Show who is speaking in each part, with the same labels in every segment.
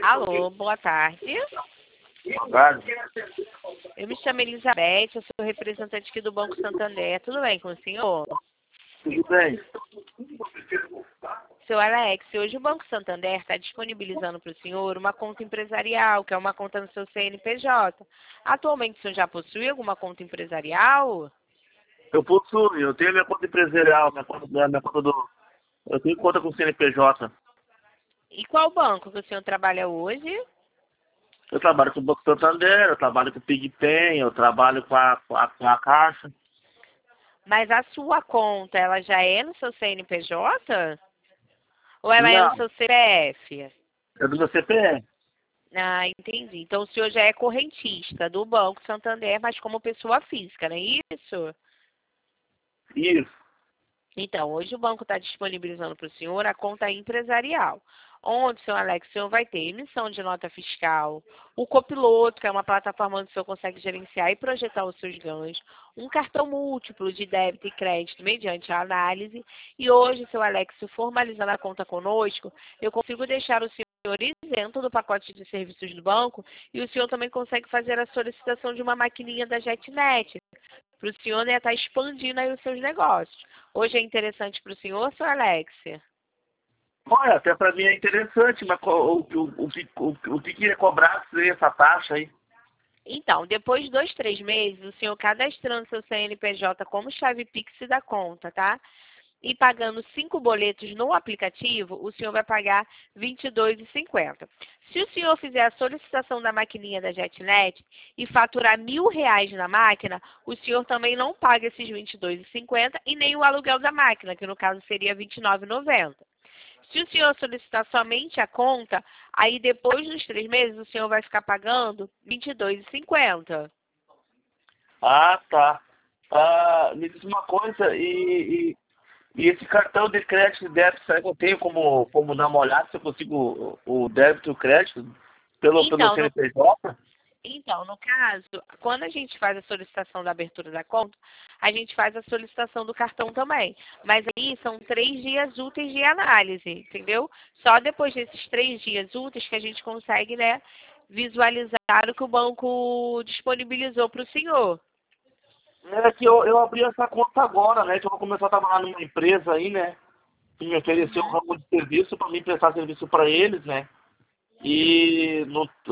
Speaker 1: Alô, boa tarde.
Speaker 2: Boa tarde.
Speaker 1: Eu me chamo Elizabeth, eu sou representante aqui do Banco Santander. Tudo bem com o senhor?
Speaker 2: Tudo bem?
Speaker 1: Seu Alex, hoje o Banco Santander está disponibilizando para o senhor uma conta empresarial, que é uma conta no seu CNPJ. Atualmente o senhor já possui alguma conta empresarial?
Speaker 2: Eu possuo, eu tenho minha conta empresarial, eu tenho conta com o CNPJ.
Speaker 1: E qual banco que o senhor trabalha hoje?
Speaker 2: Eu trabalho com o Banco Santander, eu trabalho com o PigPen, eu trabalho com a Caixa.
Speaker 1: Mas a sua conta, ela já é no seu CNPJ? Ou ela é no
Speaker 2: Não,
Speaker 1: seu CPF?
Speaker 2: é do meu CPF.
Speaker 1: Ah, entendi. Então o senhor já é correntista do Banco Santander, mas como pessoa física, não é isso?
Speaker 2: Isso.
Speaker 1: Então, hoje o banco está disponibilizando para o senhor a conta empresarial, onde, senhor Alex, o senhor vai ter emissão de nota fiscal, o copiloto, que é uma plataforma onde o senhor consegue gerenciar e projetar os seus ganhos, um cartão múltiplo de débito e crédito mediante a análise. E hoje, senhor Alex, formalizando a conta conosco, eu consigo deixar o senhor isento do pacote de serviços do banco e o senhor também consegue fazer a solicitação de uma maquininha da JetNet, para o senhor, né, estar expandindo aí os seus negócios. Hoje é interessante para o senhor, senhor Alex?
Speaker 2: Olha, até para mim é interessante, mas o que é cobrar essa taxa aí?
Speaker 1: Então, depois de 2, 3 meses, o senhor cadastrando seu CNPJ como chave Pix da conta, tá? E pagando 5 boletos no aplicativo, o senhor vai pagar R$ 22,50. Se o senhor fizer a solicitação da maquininha da JetNet e faturar R$ 1.000 na máquina, o senhor também não paga esses R$ 22,50 e nem o aluguel da máquina, que no caso seria R$ 29,90. Se o senhor solicitar somente a conta, aí depois dos 3 meses o senhor vai ficar pagando R$ 22,50.
Speaker 2: Ah, tá. Ah, me diz uma coisa, e esse cartão de crédito e débito, será que eu tenho como dar uma olhada se eu consigo o débito e o crédito pelo
Speaker 1: Então, no
Speaker 2: CNPJ?
Speaker 1: Então, no caso, quando a gente faz a solicitação da abertura da conta, a gente faz a solicitação do cartão também. Mas aí são 3 dias úteis de análise, entendeu? Só depois desses 3 dias úteis que a gente consegue, né, visualizar o que o banco disponibilizou para o senhor.
Speaker 2: É que eu abri essa conta agora, né? Que eu vou começar a trabalhar numa empresa aí, né? Que me ofereceu um
Speaker 1: Uhum.
Speaker 2: ramo de serviço para mim prestar serviço para eles, né? E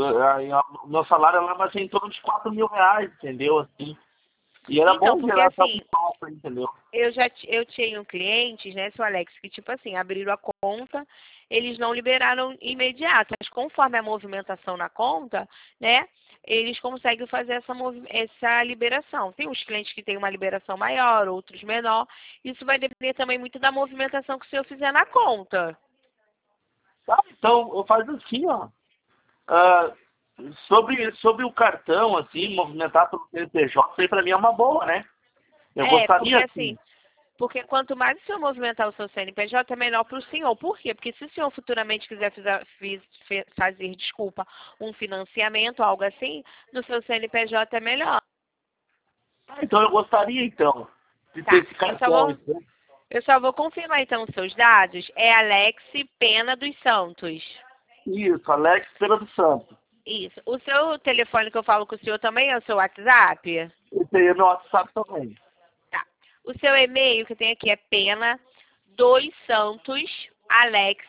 Speaker 2: o meu salário lá vai ser em torno de R$ 4.000, entendeu? Assim. E era
Speaker 1: Então,
Speaker 2: bom
Speaker 1: porque
Speaker 2: gerar essa
Speaker 1: assim,
Speaker 2: poupança, entendeu?
Speaker 1: eu tinha clientes, né, seu Alex, que tipo assim, abriram a conta, eles não liberaram imediato, mas conforme a movimentação na conta, né, eles conseguem fazer essa liberação. Tem uns clientes que têm uma liberação maior, outros menor. Isso vai depender também muito da movimentação que o senhor fizer na conta.
Speaker 2: Tá, então, eu faço assim, ó. Ah, sobre o cartão, assim, movimentar pelo CNPJ, isso aí pra mim é uma boa, né? Eu
Speaker 1: Porque
Speaker 2: gostaria,
Speaker 1: assim,
Speaker 2: assim.
Speaker 1: porque quanto mais o senhor movimentar o seu CNPJ, é melhor para o senhor. Por quê? Porque se o senhor futuramente quiser fazer, desculpa, um financiamento, algo assim, no seu CNPJ é melhor.
Speaker 2: Ah, então eu gostaria, então, de ter
Speaker 1: Tá.
Speaker 2: esse cartão. Então.
Speaker 1: Eu só vou confirmar então os seus dados. É Alex Pena dos Santos.
Speaker 2: Isso, Alex Feira do Santo.
Speaker 1: Isso. O seu telefone que eu falo com o senhor também é o seu WhatsApp?
Speaker 2: Esse aí é meu WhatsApp também.
Speaker 1: Tá. O seu e-mail que tem aqui é pena 2 santos alex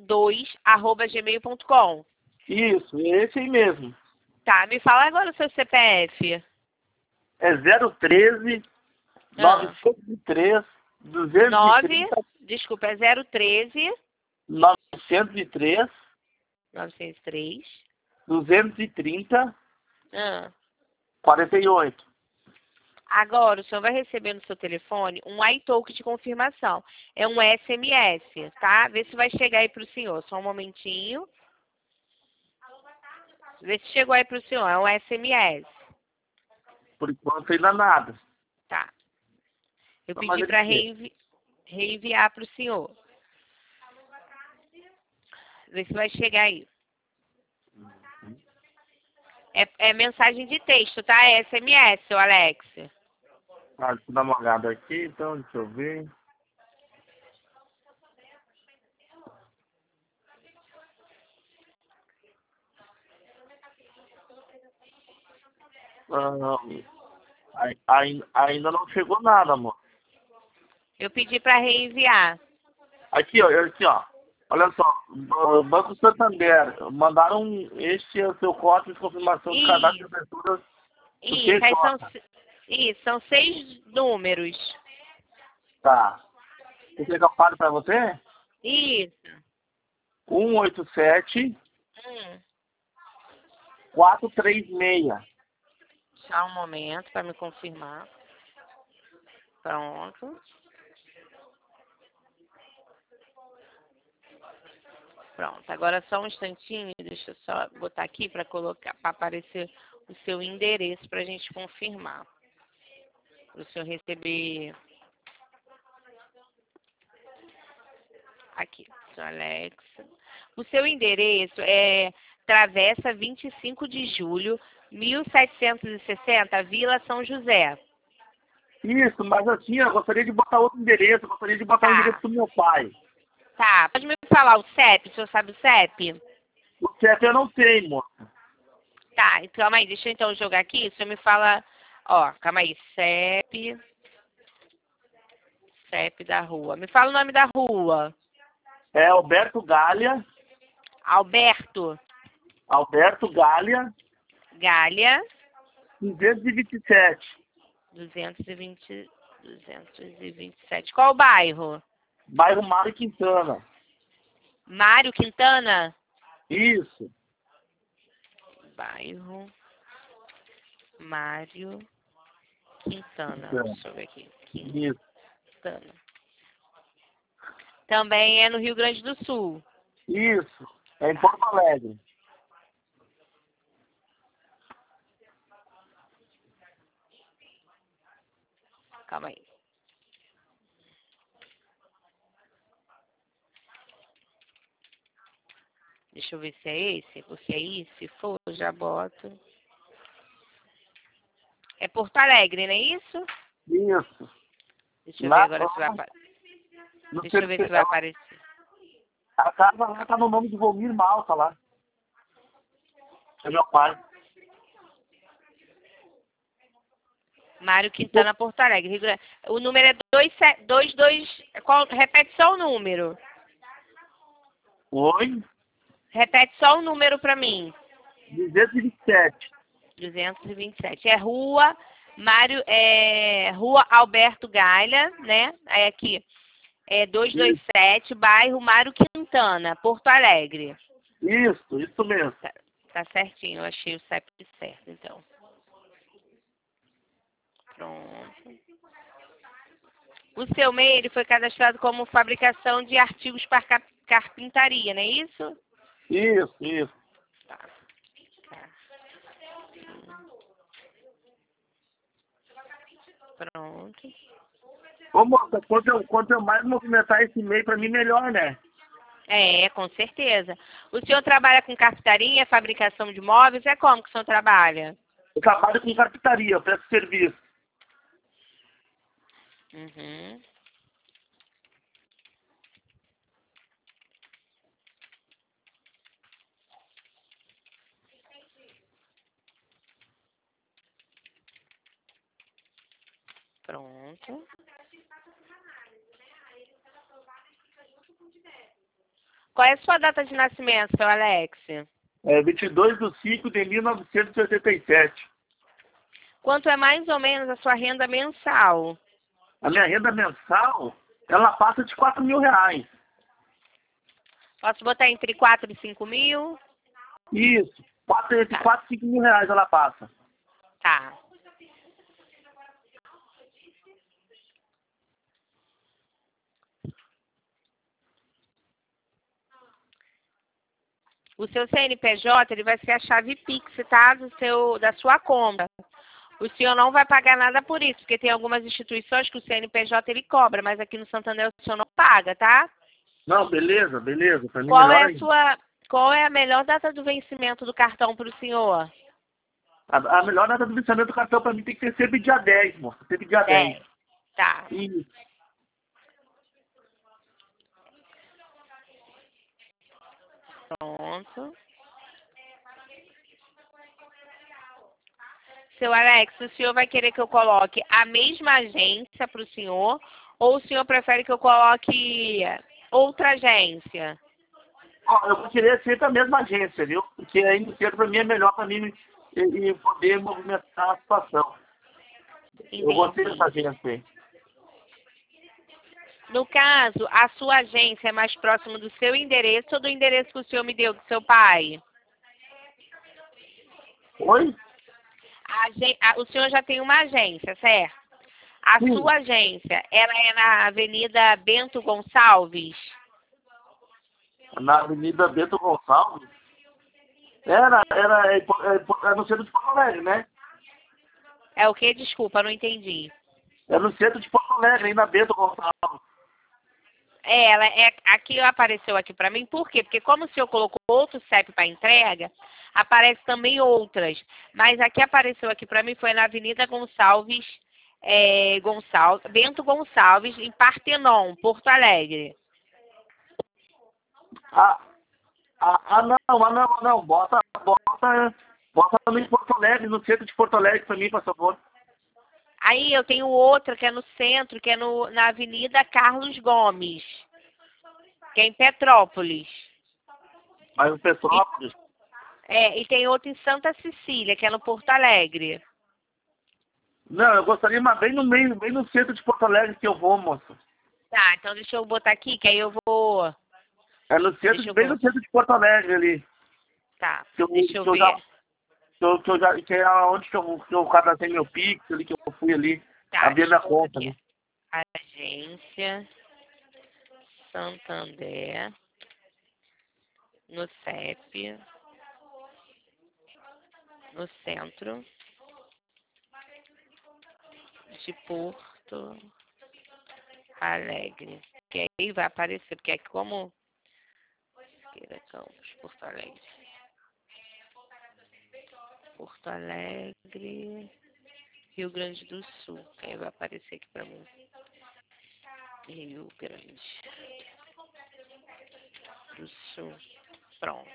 Speaker 1: 2@gmail.com.
Speaker 2: Isso, é esse aí mesmo.
Speaker 1: Tá, me fala agora o seu CPF.
Speaker 2: É 013
Speaker 1: Ah,
Speaker 2: 903
Speaker 1: 9,
Speaker 2: 230
Speaker 1: desculpa, é 013
Speaker 2: 903
Speaker 1: 903.
Speaker 2: 230
Speaker 1: Ah.
Speaker 2: 48.
Speaker 1: Agora, o senhor vai receber no seu telefone um iTalk de confirmação. É um SMS, tá? Vê se vai chegar aí para o senhor. Só um momentinho. Vê se chegou aí para o senhor. É um SMS.
Speaker 2: Por enquanto ainda nada.
Speaker 1: Tá. Eu
Speaker 2: Mas
Speaker 1: pedi
Speaker 2: ele
Speaker 1: para
Speaker 2: chega.
Speaker 1: reenviar para o senhor. Vê se vai chegar aí. É mensagem de texto, tá? É SMS, seu Alex.
Speaker 2: Ah, deixa eu dar uma olhada aqui, então, deixa eu ver. Ah, ainda não chegou nada, amor.
Speaker 1: Eu pedi para reenviar.
Speaker 2: Aqui, ó. Olha só. Banco Santander. Mandaram este é o seu código de confirmação de cadastro de abertura do
Speaker 1: Isso, aí
Speaker 2: PJ.
Speaker 1: são 6 números.
Speaker 2: Tá. Você quer que eu fale pra você?
Speaker 1: Isso.
Speaker 2: 187
Speaker 1: Hum.
Speaker 2: 436.
Speaker 1: Só um momento para me confirmar. Pronto. Pronto. Agora só um instantinho, deixa eu só botar aqui para colocar, para aparecer o seu endereço para a gente confirmar. Para o senhor receber aqui, senhor Alex. O seu endereço é Travessa 25 de Julho, 1760, Vila São José.
Speaker 2: Isso, mas assim, eu gostaria de botar outro endereço. Eu gostaria de botar o endereço
Speaker 1: Tá,
Speaker 2: do meu pai.
Speaker 1: tá. Pode me falar o CEP? O senhor sabe o CEP?
Speaker 2: O CEP eu não sei, moça.
Speaker 1: Tá, então, calma aí, deixa eu então jogar aqui. O senhor me fala, ó, calma aí, CEP da rua. Me fala o nome da rua.
Speaker 2: É Alberto Galha.
Speaker 1: Alberto
Speaker 2: Alberto Galha,
Speaker 1: Galha,
Speaker 2: 227.
Speaker 1: 227. Qual o bairro?
Speaker 2: Bairro Mário Quintana.
Speaker 1: Mário Quintana?
Speaker 2: Isso.
Speaker 1: Bairro Mário Quintana.
Speaker 2: Quintana.
Speaker 1: Deixa eu ver aqui.
Speaker 2: Isso.
Speaker 1: Quintana. Também é no Rio Grande do Sul.
Speaker 2: Isso. É em Porto Alegre.
Speaker 1: Calma aí. Deixa eu ver se é esse. Porque aí, se for, eu já boto. É Porto Alegre, não é isso?
Speaker 2: Isso.
Speaker 1: Deixa eu ver
Speaker 2: Lá,
Speaker 1: agora se vai aparecer.
Speaker 2: no
Speaker 1: Deixa eu ver se vai aparecer.
Speaker 2: a casa lá tá no nome de Volmir Malta lá. É meu pai.
Speaker 1: Mário Quintana, Porto Alegre. Rio Grande. O número é 22. Repete só o número.
Speaker 2: Oi?
Speaker 1: Repete só o número para mim.
Speaker 2: 227.
Speaker 1: 227. É Rua Alberto Galha, né? Aí aqui é
Speaker 2: Isso.
Speaker 1: 227, bairro Mário Quintana, Porto Alegre.
Speaker 2: Isso mesmo.
Speaker 1: Tá certinho, eu achei o CEP certo, então. Pronto. O seu MEI, ele foi cadastrado como fabricação de artigos para carpintaria, não é isso?
Speaker 2: Isso.
Speaker 1: Tá. Pronto.
Speaker 2: Ô, moça, quanto eu mais movimentar esse e-mail, pra mim, melhor, né?
Speaker 1: É, com certeza. O senhor trabalha com carpintaria, fabricação de móveis? É como que o senhor trabalha?
Speaker 2: Eu trabalho com carpintaria, eu presto serviço.
Speaker 1: Uhum. Pronto. Qual é a sua data de nascimento, seu Alex?
Speaker 2: É 22/5/1987.
Speaker 1: Quanto é mais ou menos a sua renda mensal?
Speaker 2: A minha renda mensal, ela passa de 4 mil reais.
Speaker 1: Posso botar entre 4 e 5 mil?
Speaker 2: Isso. Entre
Speaker 1: Tá.
Speaker 2: 4 e 5 mil reais ela passa.
Speaker 1: Tá. O seu CNPJ, ele vai ser a chave Pix, tá? Da sua conta. O senhor não vai pagar nada por isso, porque tem algumas instituições que o CNPJ ele cobra, mas aqui no Santander o senhor não paga, tá?
Speaker 2: Não, beleza. Pra mim melhor ainda.
Speaker 1: Qual é a melhor data do vencimento do cartão para o senhor?
Speaker 2: A melhor data do vencimento do cartão pra mim tem que ser sempre dia 10, moça. Sempre dia 10.
Speaker 1: 10. Tá.
Speaker 2: Isso.
Speaker 1: Pronto. Seu Alex, o senhor vai querer que eu coloque a mesma agência para o senhor ou o senhor prefere que eu coloque outra agência?
Speaker 2: Ó, eu queria sempre a mesma agência, viu? Porque aí no centro para mim é melhor para mim e poder movimentar a situação. Eu gostei dessa
Speaker 1: Entendi.
Speaker 2: agência aí.
Speaker 1: No caso, a sua agência é mais próxima do seu endereço ou do endereço que o senhor me deu do seu pai?
Speaker 2: Oi?
Speaker 1: O senhor já tem uma agência, certo? A
Speaker 2: Sim,
Speaker 1: sua agência, ela é na Avenida Bento Gonçalves?
Speaker 2: na Avenida Bento Gonçalves. É no centro de Porto Alegre, né?
Speaker 1: É o quê? Desculpa, não entendi.
Speaker 2: É no centro de Porto Alegre, aí na Bento Gonçalves.
Speaker 1: É, ela é aqui apareceu aqui para mim, por quê? Porque como o senhor colocou outro CEP para entrega, aparece também outras. Mas aqui apareceu aqui para mim foi na Avenida Gonçalves, Bento Gonçalves, em Partenon, Porto Alegre.
Speaker 2: Ah, não. Bota também em Porto Alegre, no centro de Porto Alegre para mim, por favor.
Speaker 1: Aí eu tenho outra que é no centro, que é na Avenida Carlos Gomes, que é em Petrópolis.
Speaker 2: Aí o
Speaker 1: E,
Speaker 2: Petrópolis.
Speaker 1: e tem outra em Santa Cecília, que é no Porto Alegre.
Speaker 2: Não, eu gostaria, mas bem no meio, bem no centro de Porto Alegre que eu vou, moça.
Speaker 1: Tá, então deixa eu botar aqui, que aí eu vou.
Speaker 2: É no centro,
Speaker 1: Deixa eu
Speaker 2: bem no
Speaker 1: botar.
Speaker 2: centro de Porto Alegre ali.
Speaker 1: Tá,
Speaker 2: Que eu,
Speaker 1: deixa eu
Speaker 2: que eu já,
Speaker 1: ver.
Speaker 2: que é onde que eu cadastrei meu Pix ali, que eu fui ali,
Speaker 1: Tá,
Speaker 2: abrir
Speaker 1: deixa eu
Speaker 2: minha
Speaker 1: botar
Speaker 2: conta
Speaker 1: aqui.
Speaker 2: ali.
Speaker 1: Agência Santander, no CEP, no centro de Porto Alegre. Que aí vai aparecer, porque é como Siqueira Campos, Porto Alegre. Porto Alegre, Rio Grande do Sul. Que aí vai aparecer aqui pra mim. Rio Grande do Sul. Pronto.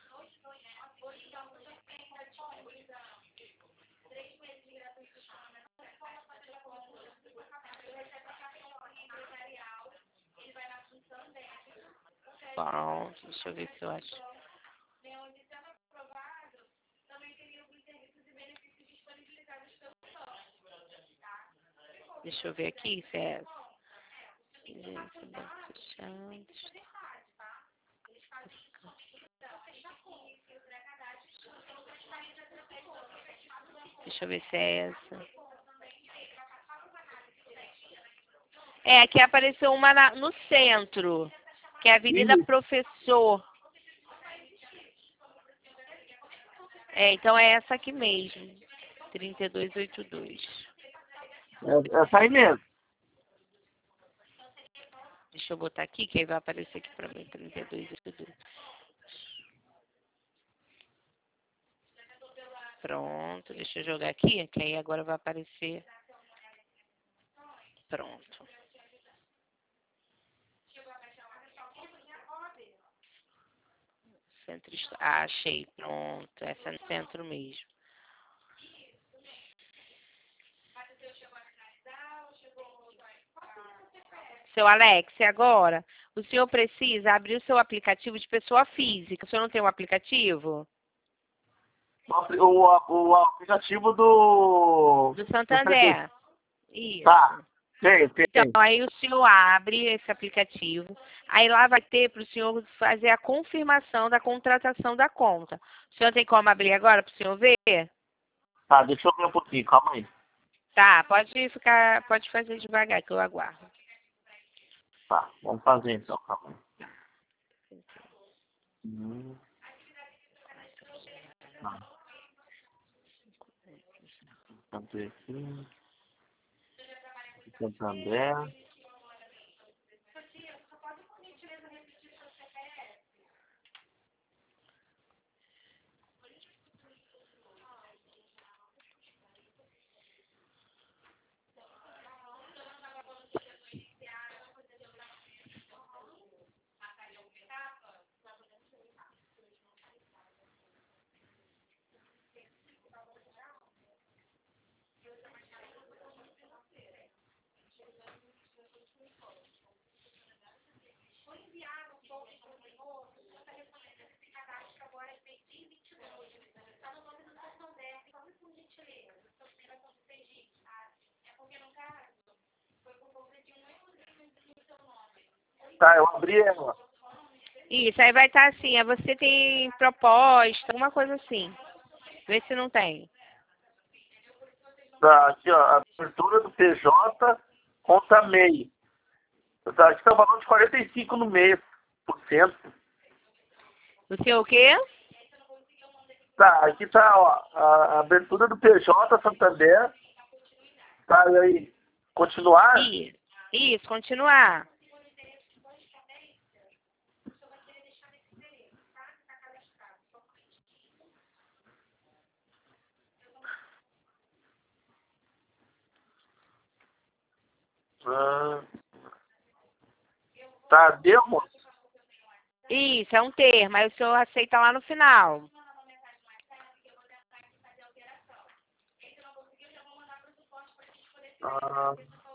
Speaker 1: Pronto. Deixa eu ver se eu acho. Deixa eu ver aqui se é essa. Gente, Banco Chantes. Deixa eu ver se é essa. É, aqui apareceu uma no centro, que é a Avenida
Speaker 2: Isso.
Speaker 1: Professor. É, então é essa aqui mesmo. 3282.
Speaker 2: É essa aí mesmo.
Speaker 1: Deixa eu botar aqui, que aí vai aparecer aqui pra mim. 3282. Pronto, deixa eu jogar aqui, que aí agora vai aparecer. Pronto. Centro, achei, pronto. Essa é no centro mesmo. Seu Alex, e agora o senhor precisa abrir o seu aplicativo de pessoa física. O senhor não tem um aplicativo?
Speaker 2: O aplicativo
Speaker 1: Do
Speaker 2: do serviço.
Speaker 1: Santander. Isso.
Speaker 2: Tá, tem,
Speaker 1: Então,
Speaker 2: tem.
Speaker 1: aí o senhor abre esse aplicativo, aí lá vai ter para o senhor fazer a confirmação da contratação da conta. O senhor tem como abrir agora para o senhor ver?
Speaker 2: Tá, deixa eu ver um pouquinho, calma aí.
Speaker 1: Tá, pode fazer devagar que eu aguardo.
Speaker 2: Tá, vamos fazer então, calma aí. Tá, vamos ver aqui. Santander. Tá, eu abri ela.
Speaker 1: Isso, aí vai estar assim, aí você tem proposta, alguma coisa assim. Vê se não tem.
Speaker 2: Tá, aqui, ó, abertura do PJ conta MEI. Tá, aqui tá o valor de 45 no mês, por cento.
Speaker 1: O seu o quê?
Speaker 2: Tá, aqui tá, ó, a abertura do PJ Santander. Tá, e aí, continuar?
Speaker 1: Isso, continuar.
Speaker 2: Ah, tá, deu, moço?
Speaker 1: Isso, é um termo, aí o senhor aceita lá no final.
Speaker 2: Ah,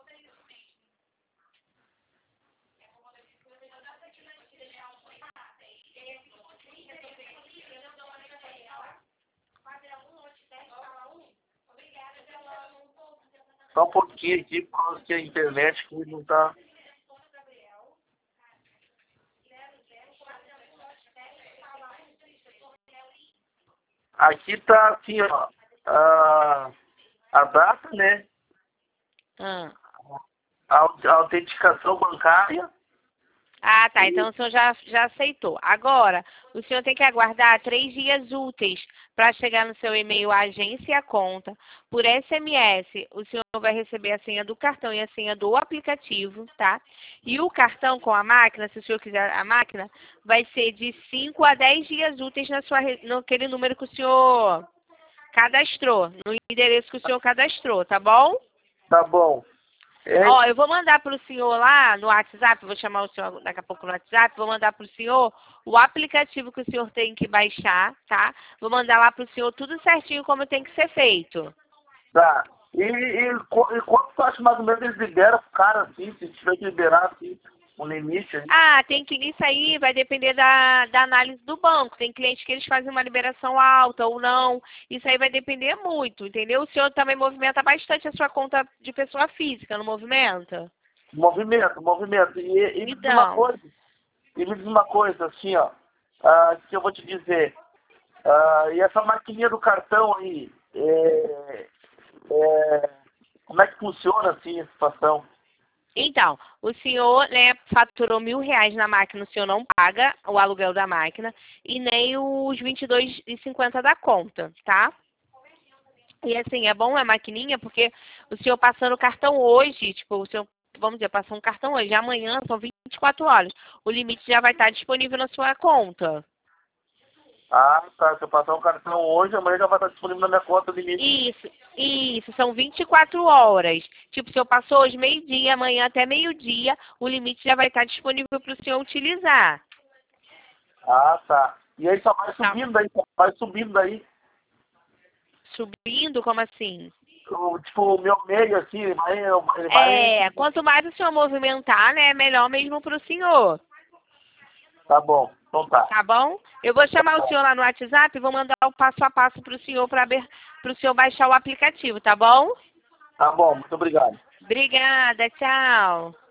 Speaker 2: só um pouquinho aqui, por causa que a internet que não tá... Aqui tá assim, ó, a data, né?
Speaker 1: Ah.
Speaker 2: A autenticação bancária.
Speaker 1: Ah, tá. Então o senhor já aceitou. Agora, o senhor tem que aguardar 3 dias úteis para chegar no seu e-mail a agência e a conta. Por SMS, o senhor vai receber a senha do cartão e a senha do aplicativo, tá? E o cartão com a máquina, se o senhor quiser a máquina, vai ser de 5 a 10 dias úteis naquele número que o senhor cadastrou, no endereço que o senhor cadastrou, tá bom?
Speaker 2: Tá bom.
Speaker 1: Ó, eu vou mandar para o senhor lá no WhatsApp, vou chamar o senhor daqui a pouco no WhatsApp, vou mandar para o senhor o aplicativo que o senhor tem que baixar, tá? Vou mandar lá para o senhor tudo certinho como tem que ser feito.
Speaker 2: Tá. E quanto tu acha mais ou menos eles liberam pro cara, assim, se tiver que liberar, assim, um limite aí?
Speaker 1: Ah, tem que isso aí, vai depender da análise do banco. Tem clientes que eles fazem uma liberação alta ou não. Isso aí vai depender muito, entendeu? O senhor também movimenta bastante a sua conta de pessoa física, não movimenta?
Speaker 2: Movimento, movimento. E me diz uma
Speaker 1: Então,
Speaker 2: coisa, assim, ó, que eu vou te dizer. E essa maquininha do cartão aí, como é que funciona, assim, a situação?
Speaker 1: Então, o senhor, né, faturou R$ 1.000 na máquina, o senhor não paga o aluguel da máquina e nem os R$ 22,50 da conta, tá? E assim, é bom a maquininha porque o senhor passando o cartão hoje, tipo, o senhor, vamos dizer, passou um cartão hoje, amanhã são 24 horas. O limite já vai estar disponível na sua conta.
Speaker 2: Ah, tá. Se eu passar o cartão hoje, amanhã já vai estar disponível na minha conta o limite.
Speaker 1: Isso, são 24 horas. Tipo, se eu passou hoje meio-dia, amanhã até meio-dia, o limite já vai estar disponível para o senhor utilizar.
Speaker 2: Ah, tá. E aí só vai
Speaker 1: Tá.
Speaker 2: subindo aí, só vai subindo aí.
Speaker 1: Subindo, como assim?
Speaker 2: Tipo, o meu meio, assim, ele vai...
Speaker 1: Quanto mais o senhor movimentar, né, melhor mesmo para o senhor.
Speaker 2: Tá bom, então tá.
Speaker 1: Tá bom? Eu vou chamar o senhor lá no WhatsApp e vou mandar o passo a passo para o senhor, para o senhor baixar o aplicativo, tá bom?
Speaker 2: Tá bom, muito obrigado.
Speaker 1: Obrigada, tchau.